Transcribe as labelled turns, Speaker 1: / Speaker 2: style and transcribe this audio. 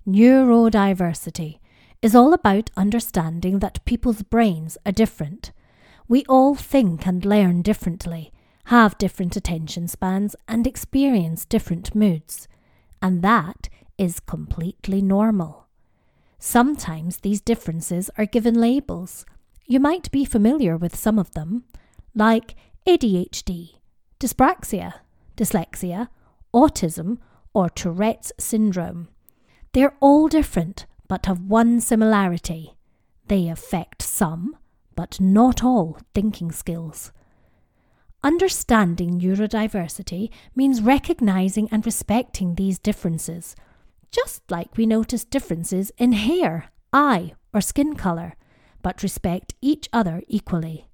Speaker 1: Neurodiversity is all about understanding that people's brains are different. We all think and learn differently, have different attention spans, and experience different moods. And that is completely normal. Sometimes these differences are given labels. You might be familiar with some of them, like ADHD, dyspraxia, dyslexia, autism, or Tourette's syndrome. They're all different, but have one similarity. They affect some, but not all, thinking skills. Understanding neurodiversity means recognizing and respecting these differences, just like we notice differences in hair, eye, or skin color, but respect each other equally.